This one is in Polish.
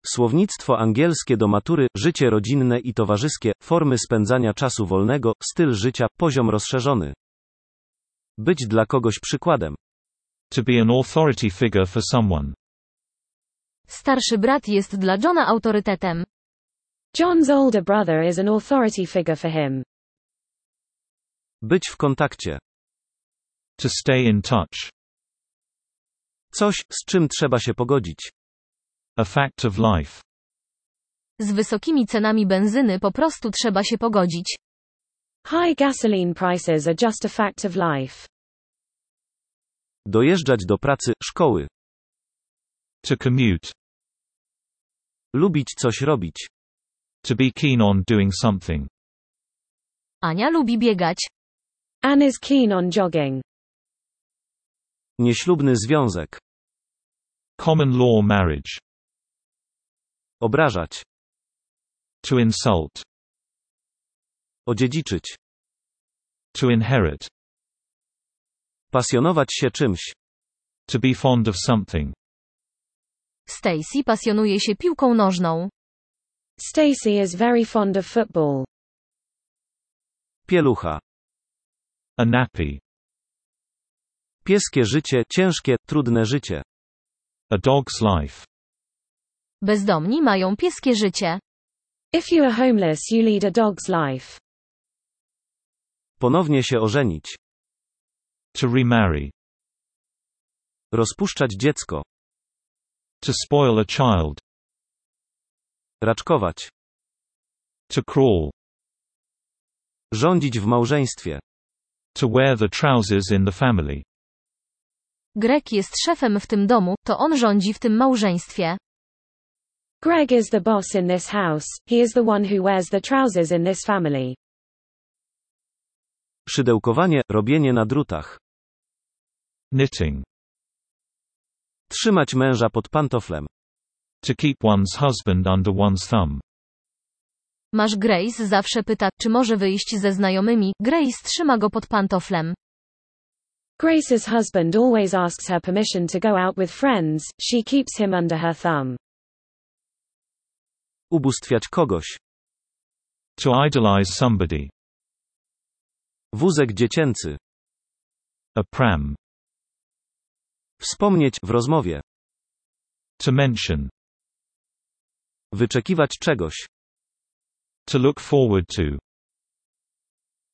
Słownictwo angielskie do matury, życie rodzinne i towarzyskie, formy spędzania czasu wolnego, styl życia, poziom rozszerzony. Być dla kogoś przykładem. To be an authority figure for someone. Starszy brat jest dla Johna autorytetem. John's older brother is an authority figure for him. Być w kontakcie. To stay in touch. Coś, z czym trzeba się pogodzić. A fact of life. Z wysokimi cenami benzyny po prostu trzeba się pogodzić. High gasoline prices are just a fact of life. Dojeżdżać do pracy, szkoły. To commute. Lubić coś robić. To be keen on doing something. Ania lubi biegać. Anne is keen on jogging. Nieślubny związek. Common law marriage. Obrażać. To insult. Odziedziczyć. To inherit. Pasjonować się czymś. To be fond of something. Stacy pasjonuje się piłką nożną. Stacy is very fond of football. Pielucha. A nappy. Pieskie życie, ciężkie, trudne życie. A dog's life. Bezdomni mają pieskie życie. If you are homeless, you lead a dog's life. Ponownie się ożenić. To remarry. Rozpuszczać dziecko. To spoil a child. Raczkować. To crawl. Rządzić w małżeństwie. To wear the trousers in the family. Greg jest szefem w tym domu, to on rządzi w tym małżeństwie. Greg is the boss in this house, he is the one who wears the trousers in this family. Szydełkowanie, robienie na drutach. Knitting. Trzymać męża pod pantoflem. To keep one's husband under one's thumb. Masz Grace zawsze pyta, czy może wyjść ze znajomymi. Grace trzyma go pod pantoflem. Grace's husband always asks her permission to go out with friends, she keeps him under her thumb. Ubóstwiać kogoś. To idolize somebody. Wózek dziecięcy. A pram. Wspomnieć, w rozmowie. To mention. Wyczekiwać czegoś. To look forward to.